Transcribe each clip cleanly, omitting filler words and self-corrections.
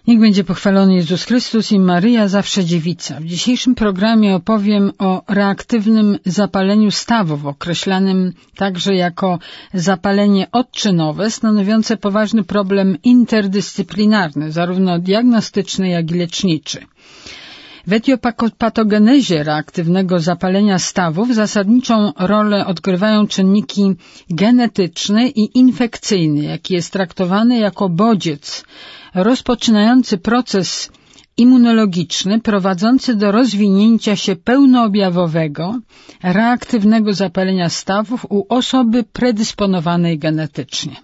Niech będzie pochwalony Jezus Chrystus i Maryja, zawsze dziewica. W dzisiejszym programie opowiem o reaktywnym zapaleniu stawów, określanym także jako zapalenie odczynowe, stanowiące poważny problem interdyscyplinarny, zarówno diagnostyczny, jak i leczniczy. W etiopatogenezie reaktywnego zapalenia stawów zasadniczą rolę odgrywają czynniki genetyczne i infekcyjne, jaki jest traktowany jako bodziec rozpoczynający proces immunologiczny prowadzący do rozwinięcia się pełnoobjawowego, reaktywnego zapalenia stawów u osoby predysponowanej genetycznie.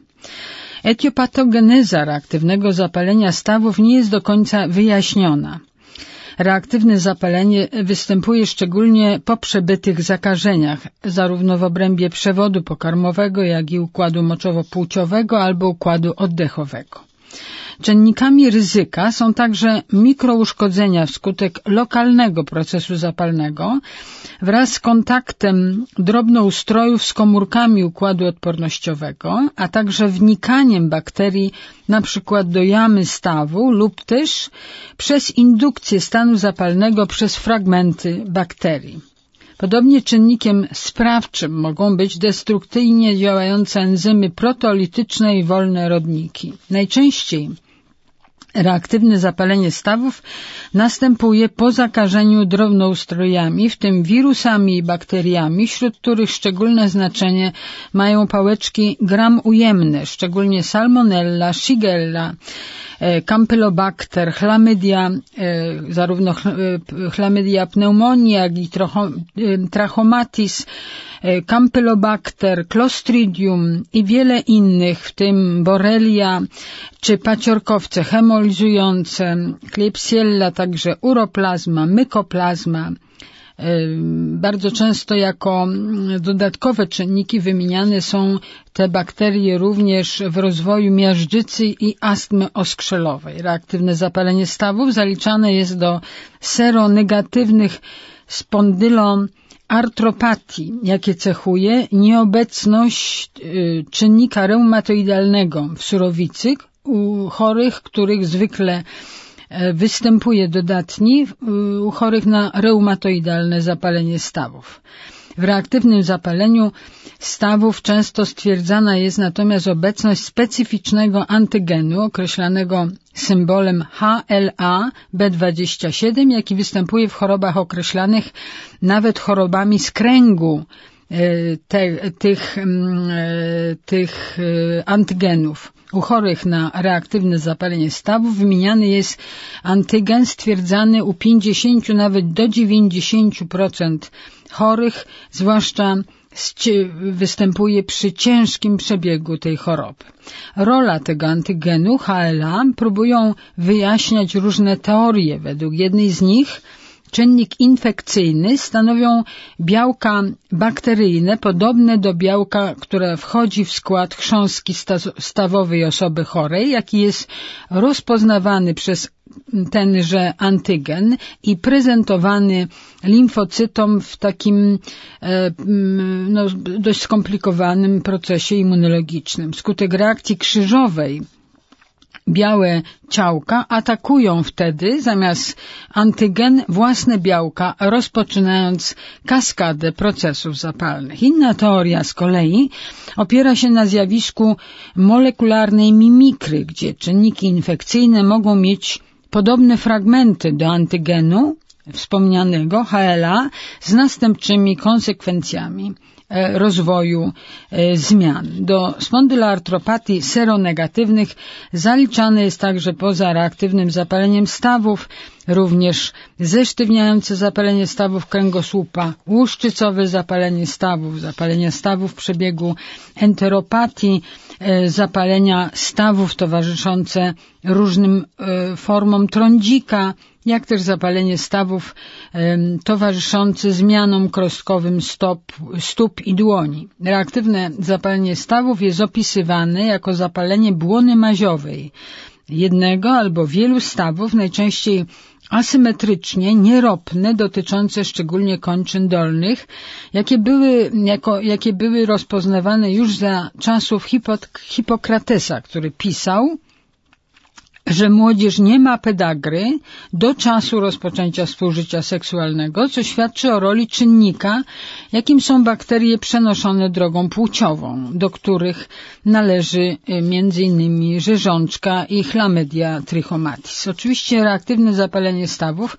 Etiopatogeneza reaktywnego zapalenia stawów nie jest do końca wyjaśniona. Reaktywne zapalenie występuje szczególnie po przebytych zakażeniach, zarówno w obrębie przewodu pokarmowego, jak i układu moczowo-płciowego albo układu oddechowego. Czynnikami ryzyka są także mikrouszkodzenia wskutek lokalnego procesu zapalnego wraz z kontaktem drobnoustrojów z komórkami układu odpornościowego, a także wnikaniem bakterii np. do jamy stawu lub też przez indukcję stanu zapalnego przez fragmenty bakterii. Podobnie czynnikiem sprawczym mogą być destrukcyjnie działające enzymy proteolityczne i wolne rodniki. Najczęściej reaktywne zapalenie stawów następuje po zakażeniu drobnoustrojami, w tym wirusami i bakteriami, wśród których szczególne znaczenie mają pałeczki gram-ujemne, szczególnie salmonella, shigella, campylobacter, chlamydia, zarówno chlamydia pneumoniae, jak i trachomatis, campylobacter, clostridium i wiele innych, w tym borrelia czy paciorkowce hemolizujące, klebsiella, także uroplazma, mykoplazma. Bardzo często jako dodatkowe czynniki wymieniane są te bakterie również w rozwoju miażdżycy i astmy oskrzelowej. Reaktywne zapalenie stawów zaliczane jest do seronegatywnych spondyloartropatii, jakie cechuje nieobecność czynnika reumatoidalnego w surowicy u chorych, których zwykle występuje dodatni, u chorych na reumatoidalne zapalenie stawów. W reaktywnym zapaleniu stawów często stwierdzana jest natomiast obecność specyficznego antygenu określanego symbolem HLA-B27, jaki występuje w chorobach określanych nawet chorobami z kręgu tych antygenów. U chorych na reaktywne zapalenie stawów wymieniany jest antygen stwierdzany u 50 nawet do 90% chorych, zwłaszcza występuje przy ciężkim przebiegu tej choroby. Rola tego antygenu HLA próbują wyjaśniać różne teorie. Według jednej z nich czynnik infekcyjny stanowią białka bakteryjne podobne do białka, które wchodzi w skład chrząstki stawowej osoby chorej, jaki jest rozpoznawany przez tenże antygen i prezentowany limfocytom w takim dość skomplikowanym procesie immunologicznym. Wskutek reakcji krzyżowej białe ciałka atakują wtedy zamiast antygen własne białka, rozpoczynając kaskadę procesów zapalnych. Inna teoria z kolei opiera się na zjawisku molekularnej mimikry, gdzie czynniki infekcyjne mogą mieć podobne fragmenty do antygenu wspomnianego HLA z następczymi konsekwencjami rozwoju zmian. Do spondyloartropatii seronegatywnych zaliczane jest także poza reaktywnym zapaleniem stawów również zesztywniające zapalenie stawów kręgosłupa, łuszczycowe zapalenie stawów w przebiegu enteropatii, zapalenia stawów towarzyszące różnym formom trądzika, jak też zapalenie stawów towarzyszące zmianom krostkowym stóp i dłoni. Reaktywne zapalenie stawów jest opisywane jako zapalenie błony maziowej jednego albo wielu stawów, najczęściej asymetrycznie, nieropne, dotyczące szczególnie kończyn dolnych, jakie były rozpoznawane już za czasów Hipokratesa, który pisał że młodzież nie ma pedagry do czasu rozpoczęcia współżycia seksualnego, co świadczy o roli czynnika, jakim są bakterie przenoszone drogą płciową, do których należy m.in. rzeżączka i chlamydia trichomatis. Oczywiście reaktywne zapalenie stawów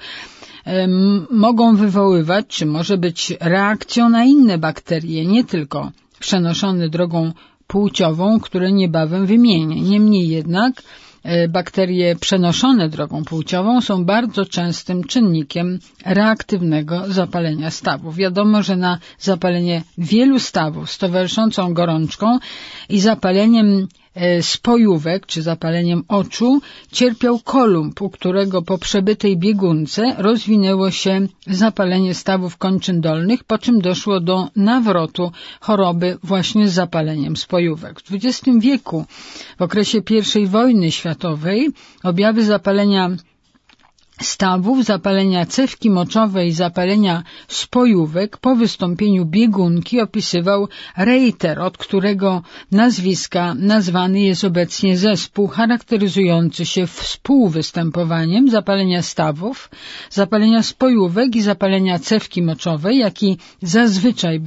mogą wywoływać, czy może być reakcją na inne bakterie, nie tylko przenoszone drogą płciową, które niebawem wymienię. Niemniej jednak bakterie przenoszone drogą płciową są bardzo częstym czynnikiem reaktywnego zapalenia stawów. Wiadomo, że na zapalenie wielu stawów z towarzyszącą gorączką i zapaleniem spojówek czy zapaleniem oczu cierpiał Kolumb, u którego po przebytej biegunce rozwinęło się zapalenie stawów kończyn dolnych, po czym doszło do nawrotu choroby właśnie z zapaleniem spojówek. W XX wieku, w okresie I wojny światowej, objawy zapalenia stawów, zapalenia cewki moczowej i zapalenia spojówek po wystąpieniu biegunki opisywał Reiter, od którego nazwiska nazwany jest obecnie zespół charakteryzujący się współwystępowaniem zapalenia stawów, zapalenia spojówek i zapalenia cewki moczowej, jaki zazwyczaj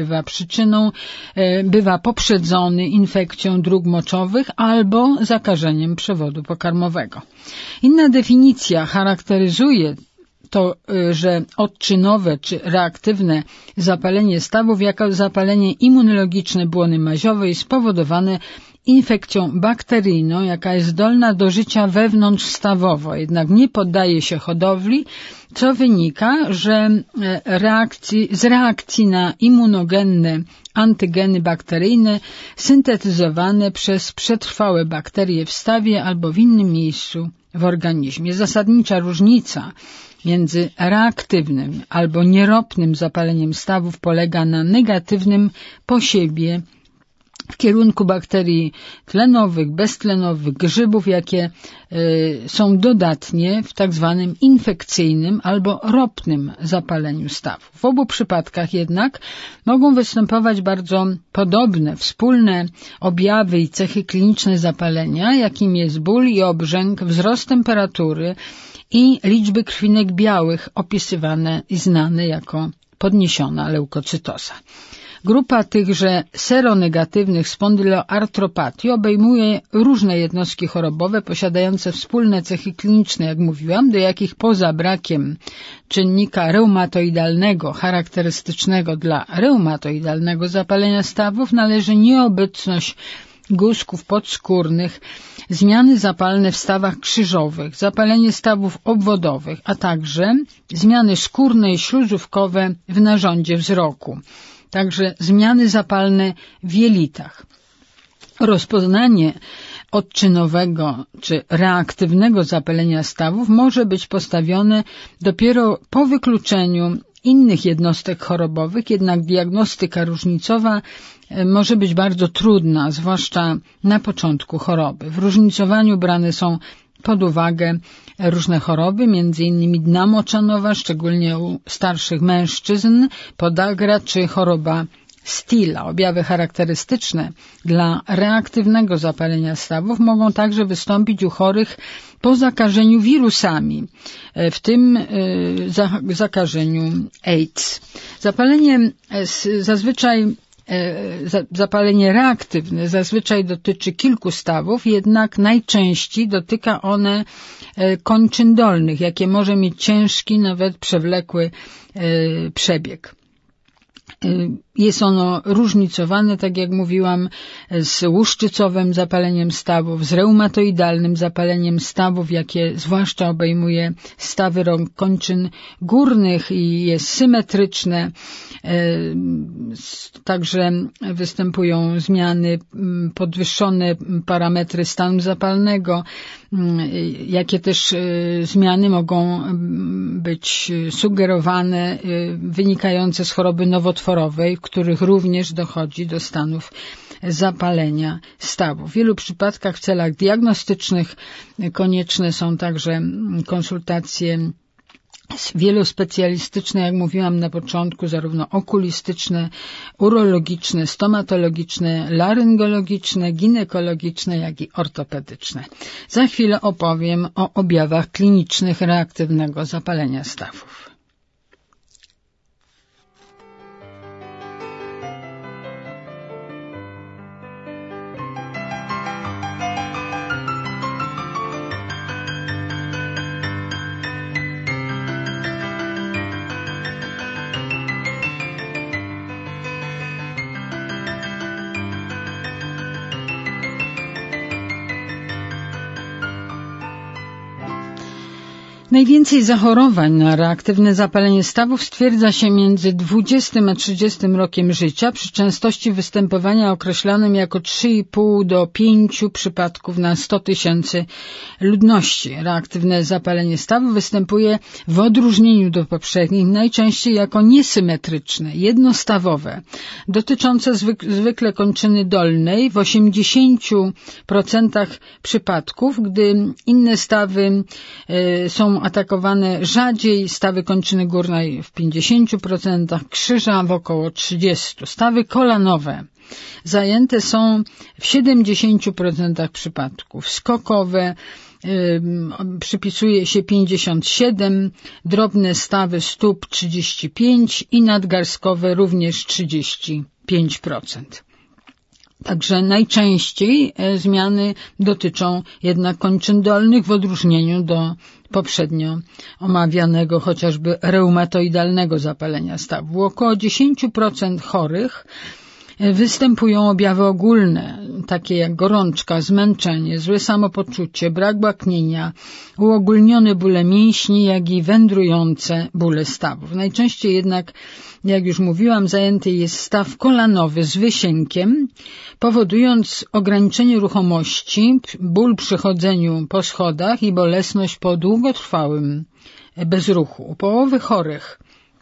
bywa poprzedzony infekcją dróg moczowych albo zakażeniem przewodu pokarmowego. Inna definicja charakteryzuje to, że odczynowe czy reaktywne zapalenie stawów jako zapalenie immunologiczne błony maziowej spowodowane infekcją bakteryjną, jaka jest zdolna do życia wewnątrzstawowo, jednak nie poddaje się hodowli, co wynika, że z reakcji na immunogenne antygeny bakteryjne syntetyzowane przez przetrwałe bakterie w stawie albo w innym miejscu w organizmie. Zasadnicza różnica między reaktywnym albo nieropnym zapaleniem stawów polega na negatywnym posiebie w kierunku bakterii tlenowych, beztlenowych, grzybów, jakie są dodatnie w tak zwanym infekcyjnym albo ropnym zapaleniu stawów. W obu przypadkach jednak mogą występować bardzo podobne, wspólne objawy i cechy kliniczne zapalenia, jakim jest ból i obrzęk, wzrost temperatury i liczby krwinek białych opisywane i znane jako podniesiona leukocytoza. Grupa tychże seronegatywnych spondyloartropatii obejmuje różne jednostki chorobowe posiadające wspólne cechy kliniczne, jak mówiłam, do jakich poza brakiem czynnika reumatoidalnego charakterystycznego dla reumatoidalnego zapalenia stawów należy nieobecność guzków podskórnych, zmiany zapalne w stawach krzyżowych, zapalenie stawów obwodowych, a także zmiany skórne i śluzówkowe w narządzie wzroku. Także zmiany zapalne w jelitach. Rozpoznanie odczynowego czy reaktywnego zapalenia stawów może być postawione dopiero po wykluczeniu innych jednostek chorobowych, jednak diagnostyka różnicowa może być bardzo trudna, zwłaszcza na początku choroby. W różnicowaniu brane są pod uwagę różne choroby, m.in. dna moczanowa, szczególnie u starszych mężczyzn, podagra czy choroba Stilla. Objawy charakterystyczne dla reaktywnego zapalenia stawów mogą także wystąpić u chorych po zakażeniu wirusami, w tym zakażeniu AIDS. Zapalenie reaktywne zazwyczaj dotyczy kilku stawów, jednak najczęściej dotyka one kończyn dolnych, jakie może mieć ciężki, nawet przewlekły przebieg. Jest ono różnicowane, tak jak mówiłam, z łuszczycowym zapaleniem stawów, z reumatoidalnym zapaleniem stawów, jakie zwłaszcza obejmuje stawy rąk kończyn górnych i jest symetryczne. Także występują zmiany, podwyższone parametry stanu zapalnego, jakie też zmiany mogą być sugerowane, wynikające z choroby nowotworowej, w których również dochodzi do stanów zapalenia stawów. W wielu przypadkach w celach diagnostycznych konieczne są także konsultacje wielospecjalistyczne, jak mówiłam na początku, zarówno okulistyczne, urologiczne, stomatologiczne, laryngologiczne, ginekologiczne, jak i ortopedyczne. Za chwilę opowiem o objawach klinicznych reaktywnego zapalenia stawów. Najwięcej zachorowań na reaktywne zapalenie stawów stwierdza się między 20 a 30 rokiem życia przy częstości występowania określonym jako 3,5 do 5 przypadków na 100 tysięcy ludności. Reaktywne zapalenie stawów występuje w odróżnieniu do poprzednich najczęściej jako niesymetryczne, jednostawowe, dotyczące zwykle kończyny dolnej w 80% przypadków, gdy inne stawy są atakowane rzadziej, stawy kończyny górnej w 50%, krzyża w około 30%. Stawy kolanowe zajęte są w 70% przypadków. Skokowe przypisuje się 57%, drobne stawy stóp 35% i nadgarstkowe również 35%. Także najczęściej zmiany dotyczą jednak kończyn dolnych w odróżnieniu do poprzednio omawianego chociażby reumatoidalnego zapalenia stawów. U około 10% chorych występują objawy ogólne, takie jak gorączka, zmęczenie, złe samopoczucie, brak łaknienia, uogólnione bóle mięśni, jak i wędrujące bóle stawów. Najczęściej jednak, jak już mówiłam, zajęty jest staw kolanowy z wysiękiem, powodując ograniczenie ruchomości, ból przy chodzeniu po schodach i bolesność po długotrwałym bezruchu. U połowy chorych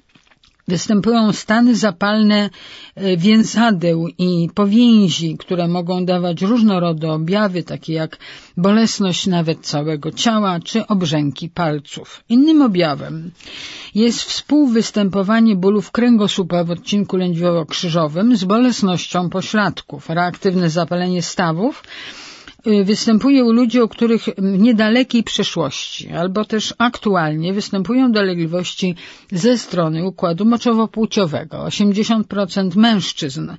występują stany zapalne więzadeł i powięzi, które mogą dawać różnorodne objawy, takie jak bolesność nawet całego ciała czy obrzęki palców. Innym objawem jest współwystępowanie bólów kręgosłupa w odcinku lędźwiowo-krzyżowym z bolesnością pośladków. Reaktywne zapalenie stawów występuje u ludzi, u których w niedalekiej przeszłości albo też aktualnie występują dolegliwości ze strony układu moczowo-płciowego. 80% mężczyzn.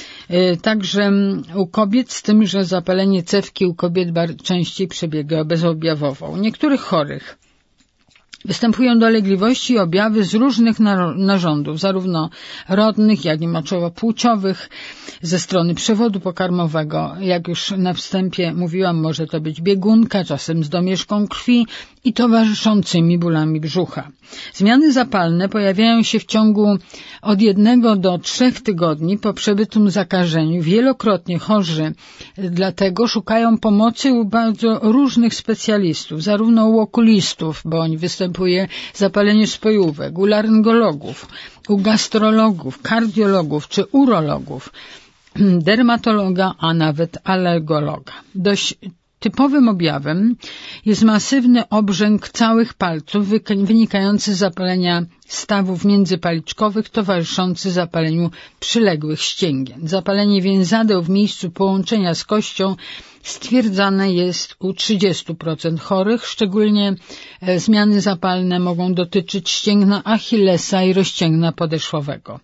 Także u kobiet, z tym, że zapalenie cewki u kobiet częściej przebiega bezobjawowo. U niektórych chorych występują dolegliwości i objawy z różnych narządów, zarówno rodnych, jak i moczowo-płciowych, ze strony przewodu pokarmowego. Jak już na wstępie mówiłam, może to być biegunka, czasem z domieszką krwi i towarzyszącymi bólami brzucha. Zmiany zapalne pojawiają się w ciągu od 1 do 3 tygodni po przebytym zakażeniu. Wielokrotnie chorzy dlatego szukają pomocy u bardzo różnych specjalistów, zarówno u okulistów, bądź występuje zapalenie spojówek, u laryngologów, u gastrologów, kardiologów czy urologów, dermatologa, a nawet alergologa. Dość typowym objawem jest masywny obrzęk całych palców wynikający z zapalenia stawów międzypaliczkowych towarzyszący zapaleniu przyległych ścięgien. Zapalenie więzadeł w miejscu połączenia z kością stwierdzane jest u 30% chorych. Szczególnie zmiany zapalne mogą dotyczyć ścięgna Achillesa i rozcięgna podeszwowego.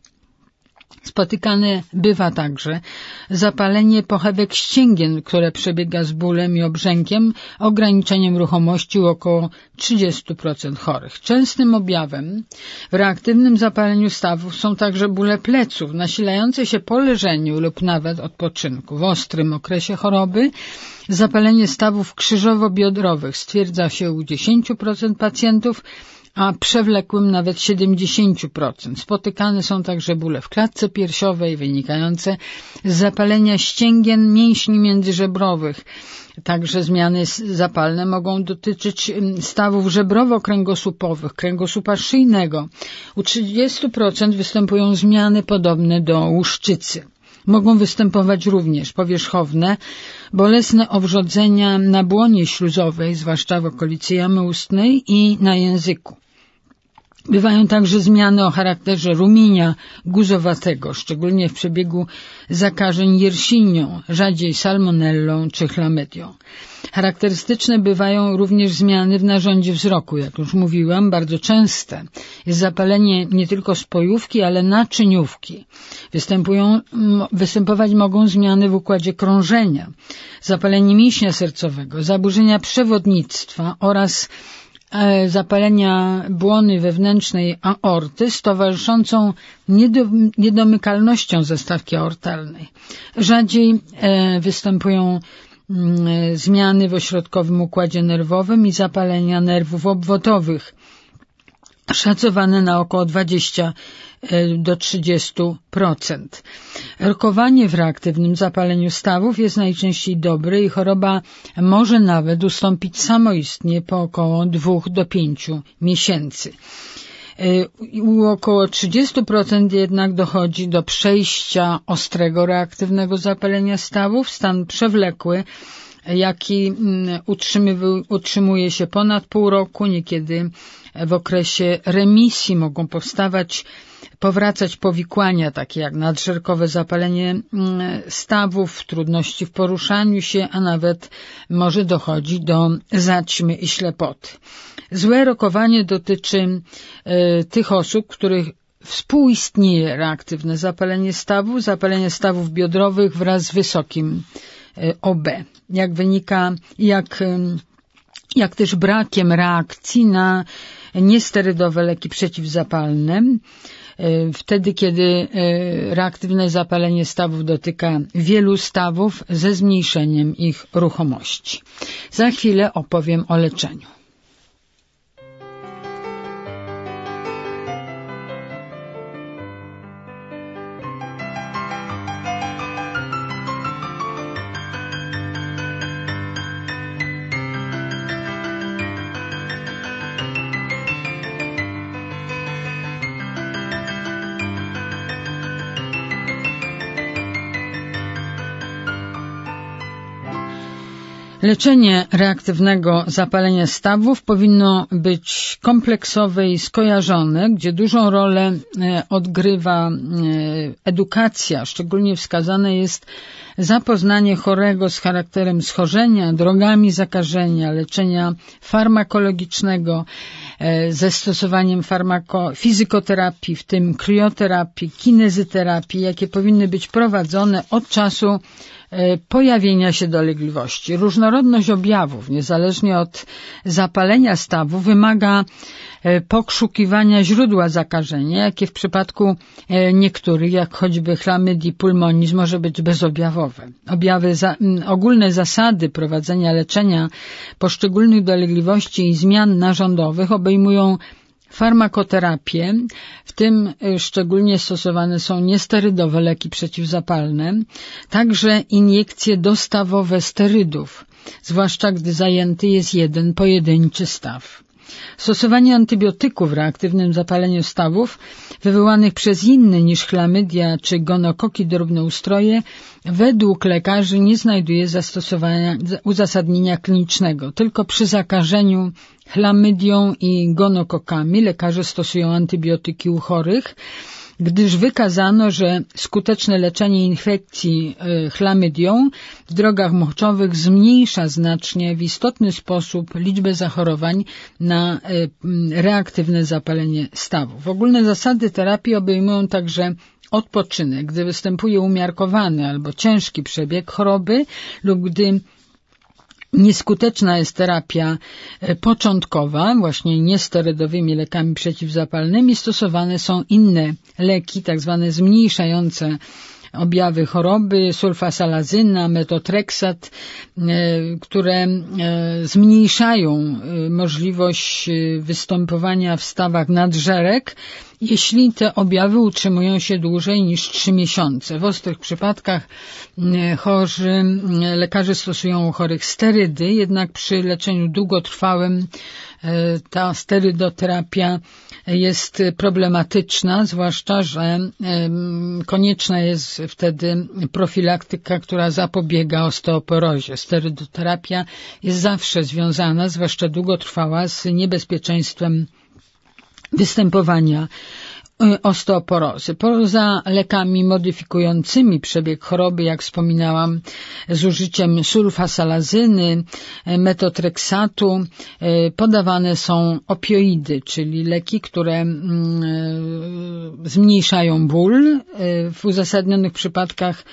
Spotykane bywa także zapalenie pochewek ścięgien, które przebiega z bólem i obrzękiem, ograniczeniem ruchomości u około 30% chorych. Częstym objawem w reaktywnym zapaleniu stawów są także bóle pleców, nasilające się po leżeniu lub nawet odpoczynku. W ostrym okresie choroby zapalenie stawów krzyżowo-biodrowych stwierdza się u 10% pacjentów, a przewlekłym nawet 70%. Spotykane są także bóle w klatce piersiowej wynikające z zapalenia ścięgien mięśni międzyżebrowych. Także zmiany zapalne mogą dotyczyć stawów żebrowo-kręgosłupowych, kręgosłupa szyjnego. U 30% występują zmiany podobne do łuszczycy. Mogą występować również powierzchowne, bolesne owrzodzenia na błonie śluzowej, zwłaszcza w okolicy jamy ustnej i na języku. Bywają także zmiany o charakterze rumienia guzowatego, szczególnie w przebiegu zakażeń jersiną, rzadziej salmonellą czy chlamydią. Charakterystyczne bywają również zmiany w narządzie wzroku, jak już mówiłam, bardzo częste. Jest zapalenie nie tylko spojówki, ale naczyniówki. Występować mogą zmiany w układzie krążenia, zapalenie mięśnia sercowego, zaburzenia przewodnictwa oraz zapalenia błony wewnętrznej aorty z towarzyszącą niedomykalnością zastawki aortalnej. Rzadziej występują zmiany w ośrodkowym układzie nerwowym i zapalenia nerwów obwodowych, szacowane na około 20 do 30%. Rokowanie w reaktywnym zapaleniu stawów jest najczęściej dobre i choroba może nawet ustąpić samoistnie po około 2 do 5 miesięcy. U około 30% jednak dochodzi do przejścia ostrego reaktywnego zapalenia stawów. Stan przewlekły, jaki utrzymuje się ponad pół roku, niekiedy w okresie remisji mogą powracać powikłania takie jak nadżerkowe zapalenie stawów, trudności w poruszaniu się, a nawet może dochodzić do zaćmy i ślepoty. Złe rokowanie dotyczy tych osób, których współistnieje reaktywne zapalenie stawów biodrowych wraz z wysokim OB. Jak też brakiem reakcji na niesterydowe leki przeciwzapalne, wtedy kiedy reaktywne zapalenie stawów dotyka wielu stawów ze zmniejszeniem ich ruchomości. Za chwilę opowiem o leczeniu. Leczenie reaktywnego zapalenia stawów powinno być kompleksowe i skojarzone, gdzie dużą rolę odgrywa edukacja. Szczególnie wskazane jest zapoznanie chorego z charakterem schorzenia, drogami zakażenia, leczenia farmakologicznego, ze stosowaniem fizykoterapii, w tym krioterapii, kinezyterapii, jakie powinny być prowadzone od czasu pojawienia się dolegliwości. Różnorodność objawów, niezależnie od zapalenia stawu, wymaga pokrzukiwania źródła zakażenia, jakie w przypadku niektórych, jak choćby chlamydii pulmonis, może być bezobjawowe. Ogólne zasady prowadzenia leczenia poszczególnych dolegliwości i zmian narządowych obejmują farmakoterapię, w tym szczególnie stosowane są niesterydowe leki przeciwzapalne, także iniekcje dostawowe sterydów, zwłaszcza gdy zajęty jest jeden pojedynczy staw. Stosowanie antybiotyków w reaktywnym zapaleniu stawów wywołanych przez inne niż chlamydia czy gonokoki drobnoustroje według lekarzy nie znajduje uzasadnienia klinicznego. Tylko przy zakażeniu chlamydią i gonokokami lekarze stosują antybiotyki u chorych, gdyż wykazano, że skuteczne leczenie infekcji chlamydią w drogach moczowych zmniejsza znacznie w istotny sposób liczbę zachorowań na reaktywne zapalenie stawów. Ogólne zasady terapii obejmują także odpoczynek, gdy występuje umiarkowany albo ciężki przebieg choroby lub gdy nieskuteczna jest terapia początkowa, właśnie niesterydowymi lekami przeciwzapalnymi, stosowane są inne leki, tak zwane zmniejszające objawy choroby, sulfasalazyna, metotreksat, które zmniejszają możliwość występowania w stawach nadżerek, jeśli te objawy utrzymują się dłużej niż 3 miesiące. W ostrych przypadkach lekarze stosują u chorych sterydy, jednak przy leczeniu długotrwałym ta sterydoterapia jest problematyczna, zwłaszcza że konieczna jest wtedy profilaktyka, która zapobiega osteoporozie. Sterydoterapia jest zawsze związana, zwłaszcza długotrwała, z niebezpieczeństwem występowania osteoporozy. Poza lekami modyfikującymi przebieg choroby, jak wspominałam, z użyciem sulfasalazyny, metotreksatu, podawane są opioidy, czyli leki, które zmniejszają ból. W uzasadnionych przypadkach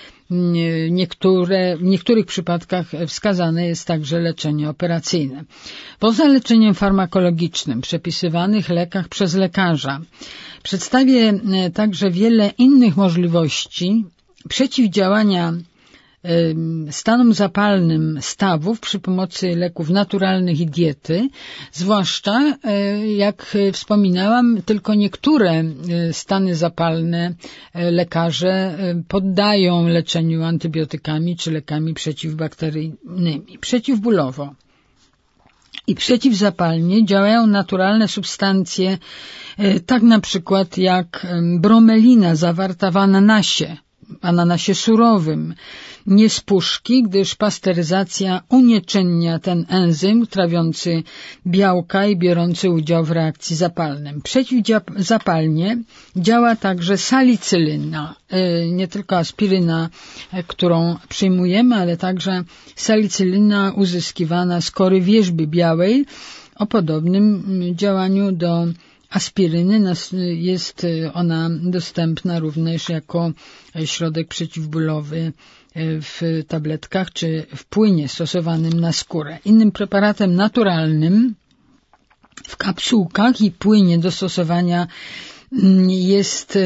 w niektórych przypadkach wskazane jest także leczenie operacyjne. Poza leczeniem farmakologicznym, przepisywanych lekach przez lekarza, przedstawię także wiele innych możliwości przeciwdziałania stanom zapalnym stawów przy pomocy leków naturalnych i diety, zwłaszcza, jak wspominałam, tylko niektóre stany zapalne lekarze poddają leczeniu antybiotykami czy lekami przeciwbakteryjnymi. Przeciwbólowo i przeciwzapalnie działają naturalne substancje, tak na przykład jak bromelina zawarta w ananasie surowym, nie z puszki, gdyż pasteryzacja unieczynnia ten enzym trawiący białka i biorący udział w reakcji zapalnym. Przeciwzapalnie działa także salicylyna, nie tylko aspiryna, którą przyjmujemy, ale także salicylyna uzyskiwana z kory wierzby białej o podobnym działaniu do aspiryny. Jest ona dostępna również jako środek przeciwbólowy w tabletkach czy w płynie stosowanym na skórę. Innym preparatem naturalnym w kapsułkach i płynie do stosowania jest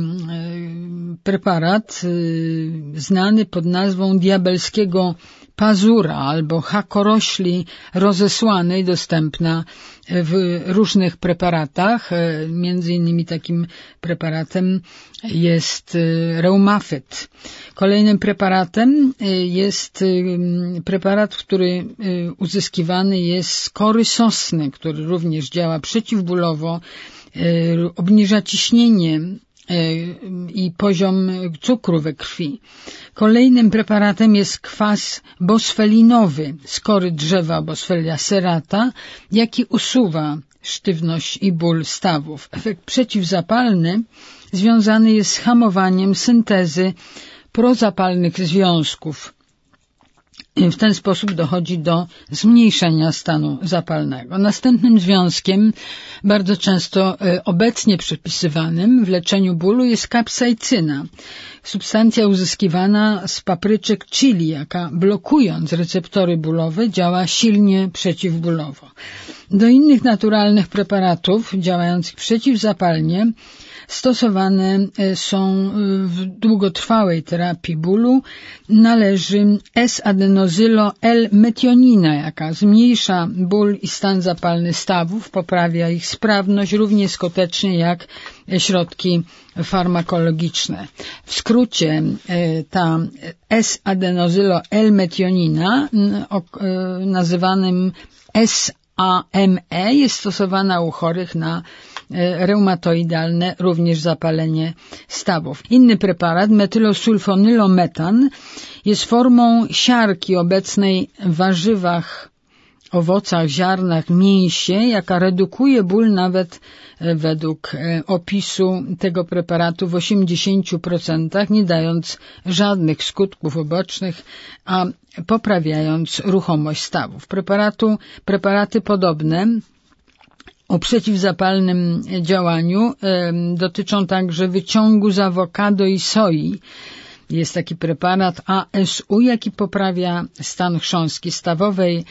preparat znany pod nazwą diabelskiego pazura albo hakorośli rozesłanej, dostępna w różnych preparatach. Między innymi takim preparatem jest reumafet. Kolejnym preparatem jest preparat, który uzyskiwany jest z kory sosny, który również działa przeciwbólowo, obniża ciśnienie i poziom cukru we krwi. Kolejnym preparatem jest kwas bosfelinowy z kory drzewa Boswellia serrata, jaki usuwa sztywność i ból stawów. Efekt przeciwzapalny związany jest z hamowaniem syntezy prozapalnych związków. W ten sposób dochodzi do zmniejszenia stanu zapalnego. Następnym związkiem, bardzo często obecnie przepisywanym w leczeniu bólu, jest kapsaicyna. Substancja uzyskiwana z papryczek chili, jaka blokując receptory bólowe działa silnie przeciwbólowo. Do innych naturalnych preparatów działających przeciwzapalnie stosowane są w długotrwałej terapii bólu należy S-adenozylo-L-metionina, jaka zmniejsza ból i stan zapalny stawów, poprawia ich sprawność równie skutecznie jak środki farmakologiczne. W skrócie ta S-adenozylo-L-metionina, nazywanym SAME, jest stosowana u chorych na reumatoidalne, również zapalenie stawów. Inny preparat, metylosulfonylometan, jest formą siarki obecnej w warzywach, owocach, ziarnach, mięsie, jaka redukuje ból nawet według opisu tego preparatu w 80%, nie dając żadnych skutków ubocznych, a poprawiając ruchomość stawów. Preparaty podobne o przeciwzapalnym działaniu dotyczą także wyciągu z awokado i soi. Jest taki preparat ASU, jaki poprawia stan chrząstki stawowej,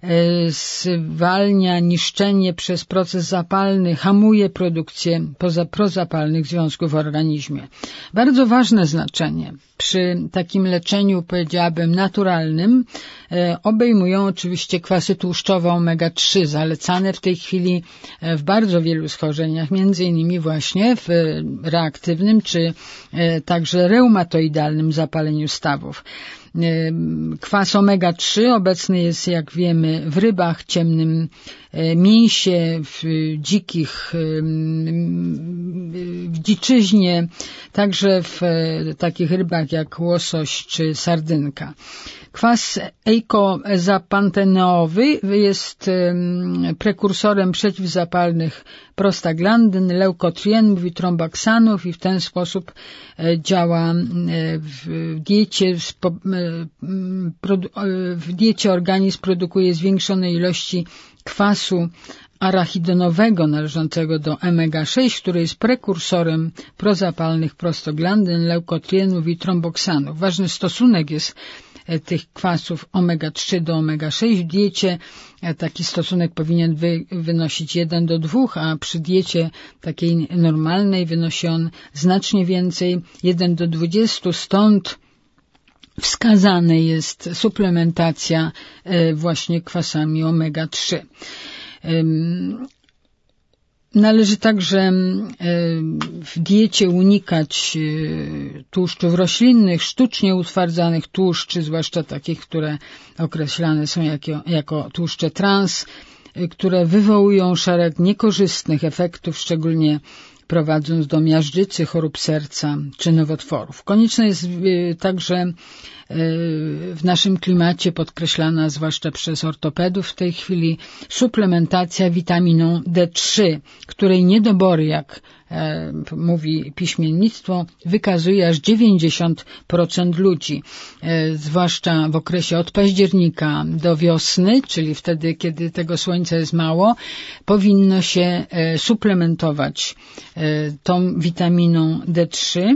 zwalnia niszczenie przez proces zapalny, hamuje produkcję prozapalnych związków w organizmie. Bardzo ważne znaczenie przy takim leczeniu, powiedziałabym, naturalnym obejmują oczywiście kwasy tłuszczowe omega-3, zalecane w tej chwili w bardzo wielu schorzeniach, między innymi właśnie w reaktywnym czy także reumatoidalnym zapaleniu stawów. Kwas omega-3 obecny jest, jak wiemy, w rybach, ciemnym mięsie, w dziczyźnie, także w takich rybach jak łosoś czy sardynka. Kwas eikozapanteneowy jest prekursorem przeciwzapalnych prostaglandyn, leukotrienów i tromboksanów i w ten sposób działa w diecie. W diecie organizm produkuje zwiększone ilości kwasu arachidonowego należącego do omega-6, który jest prekursorem prozapalnych prostaglandyn, leukotrienów i tromboksanów. Ważny stosunek jest tych kwasów omega-3 do omega-6 w diecie. Taki stosunek powinien wynosić 1:2, a przy diecie takiej normalnej wynosi on znacznie więcej, 1:20, stąd wskazana jest suplementacja właśnie kwasami omega-3. Należy także w diecie unikać tłuszczów roślinnych, sztucznie utwardzanych tłuszczy, zwłaszcza takich, które określane są jako tłuszcze trans, które wywołują szereg niekorzystnych efektów, szczególnie prowadząc do miażdżycy, chorób serca czy nowotworów. Konieczne jest także w naszym klimacie, podkreślana zwłaszcza przez ortopedów w tej chwili, suplementacja witaminą D3, której niedobory, jak mówi piśmiennictwo, wykazuje aż 90% ludzi, zwłaszcza w okresie od października do wiosny, czyli wtedy, kiedy tego słońca jest mało, powinno się suplementować tą witaminą D3.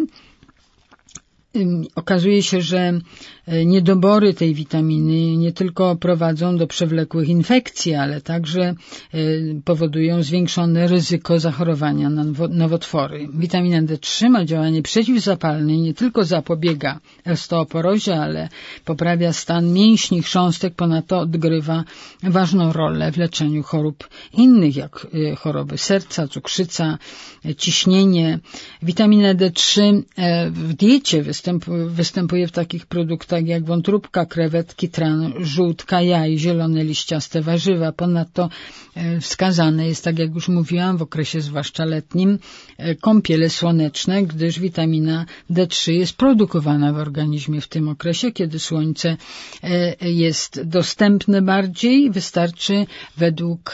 Okazuje się, że niedobory tej witaminy nie tylko prowadzą do przewlekłych infekcji, ale także powodują zwiększone ryzyko zachorowania na nowotwory. Witamina D3 ma działanie przeciwzapalne i nie tylko zapobiega osteoporozie, ale poprawia stan mięśni, chrząstek, ponadto odgrywa ważną rolę w leczeniu chorób innych, jak choroby serca, cukrzyca, ciśnienie. Witamina D3 w diecie występuje w takich produktach jak wątróbka, krewetki, tran, żółtka, jaj, zielone liściaste warzywa. Ponadto wskazane jest, tak jak już mówiłam, w okresie zwłaszcza letnim, kąpiele słoneczne, gdyż witamina D3 jest produkowana w organizmie w tym okresie, kiedy słońce jest dostępne bardziej. Wystarczy według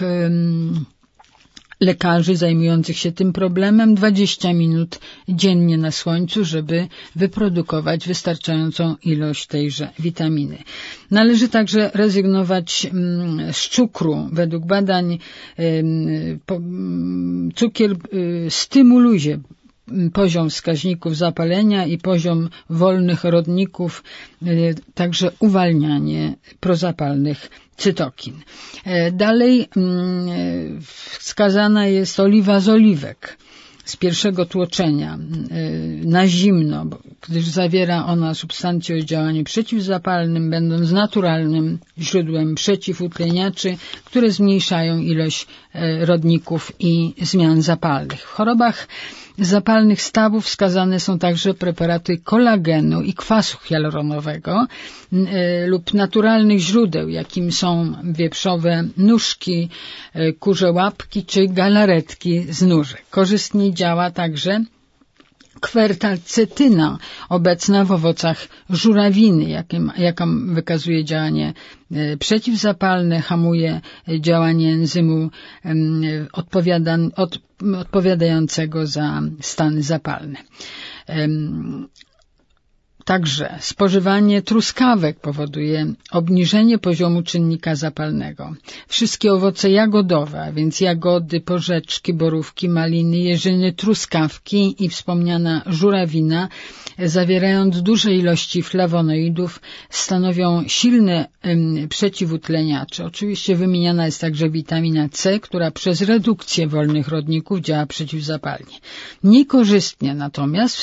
lekarzy zajmujących się tym problemem 20 minut dziennie na słońcu, żeby wyprodukować wystarczającą ilość tejże witaminy. Należy także rezygnować z cukru. Według badań cukier stymuluje poziom wskaźników zapalenia i poziom wolnych rodników, także uwalnianie prozapalnych cytokin. Dalej wskazana jest oliwa z oliwek z pierwszego tłoczenia na zimno, gdyż zawiera ona substancje o działaniu przeciwzapalnym, będąc naturalnym źródłem przeciwutleniaczy, które zmniejszają ilość rodników i zmian zapalnych. W chorobach zapalnych stawów wskazane są także preparaty kolagenu i kwasu hialuronowego lub naturalnych źródeł, jakim są wieprzowe nóżki, kurze łapki czy galaretki z nóżek. Korzystnie działa także kwertalcetyna obecna w owocach żurawiny, jaką wykazuje działanie przeciwzapalne, hamuje działanie enzymu odpowiadającego za stany zapalne. Także spożywanie truskawek powoduje obniżenie poziomu czynnika zapalnego. Wszystkie owoce jagodowe, a więc jagody, porzeczki, borówki, maliny, jeżyny, truskawki i wspomniana żurawina, zawierając duże ilości flawonoidów, stanowią silne przeciwutleniacze. Oczywiście wymieniana jest także witamina C, która przez redukcję wolnych rodników działa przeciwzapalnie. Niekorzystnie natomiast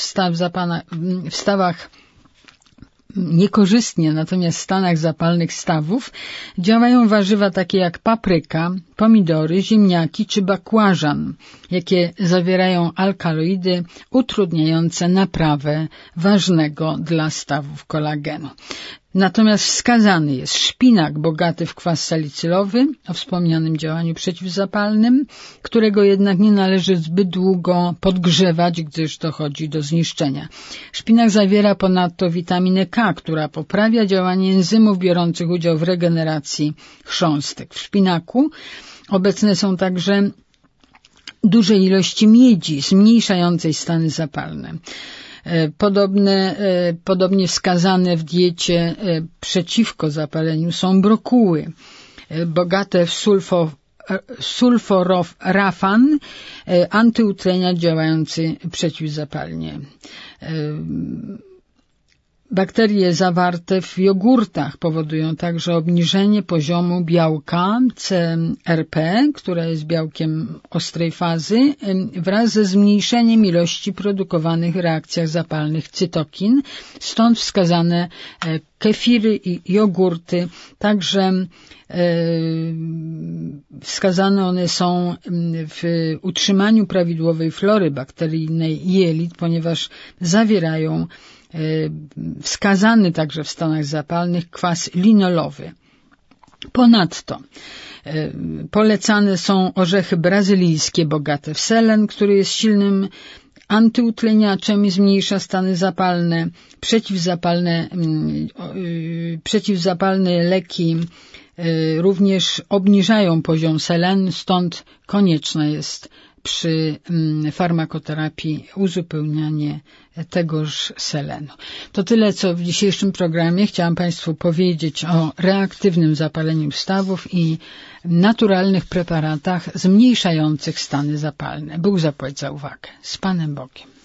w stanach zapalnych stawów działają warzywa takie jak papryka, pomidory, ziemniaki czy bakłażan, jakie zawierają alkaloidy utrudniające naprawę ważnego dla stawów kolagenu. Natomiast wskazany jest szpinak bogaty w kwas salicylowy o wspomnianym działaniu przeciwzapalnym, którego jednak nie należy zbyt długo podgrzewać, gdyż dochodzi do zniszczenia. Szpinak zawiera ponadto witaminę K, która poprawia działanie enzymów biorących udział w regeneracji chrząstek. W szpinaku obecne są także duże ilości miedzi zmniejszającej stany zapalne. Podobnie wskazane w diecie przeciwko zapaleniu są brokuły, bogate w sulforafan, antyutleniacz działający przeciwzapalnie. Bakterie zawarte w jogurtach powodują także obniżenie poziomu białka CRP, które jest białkiem ostrej fazy, wraz ze zmniejszeniem ilości produkowanych w reakcjach zapalnych cytokin. Stąd wskazane kefiry i jogurty. Także wskazane one są w utrzymaniu prawidłowej flory bakteryjnej jelit, ponieważ zawierają wskazany także w stanach zapalnych kwas linolowy. Ponadto polecane są orzechy brazylijskie bogate w selen, który jest silnym antyutleniaczem i zmniejsza stany zapalne. Przeciwzapalne leki również obniżają poziom selen, stąd konieczne jest przy farmakoterapii uzupełnianie tegoż selenu. To tyle, co w dzisiejszym programie. Chciałam Państwu powiedzieć o reaktywnym zapaleniu stawów i naturalnych preparatach zmniejszających stany zapalne. Bóg zapłać za uwagę. Z Panem Bogiem.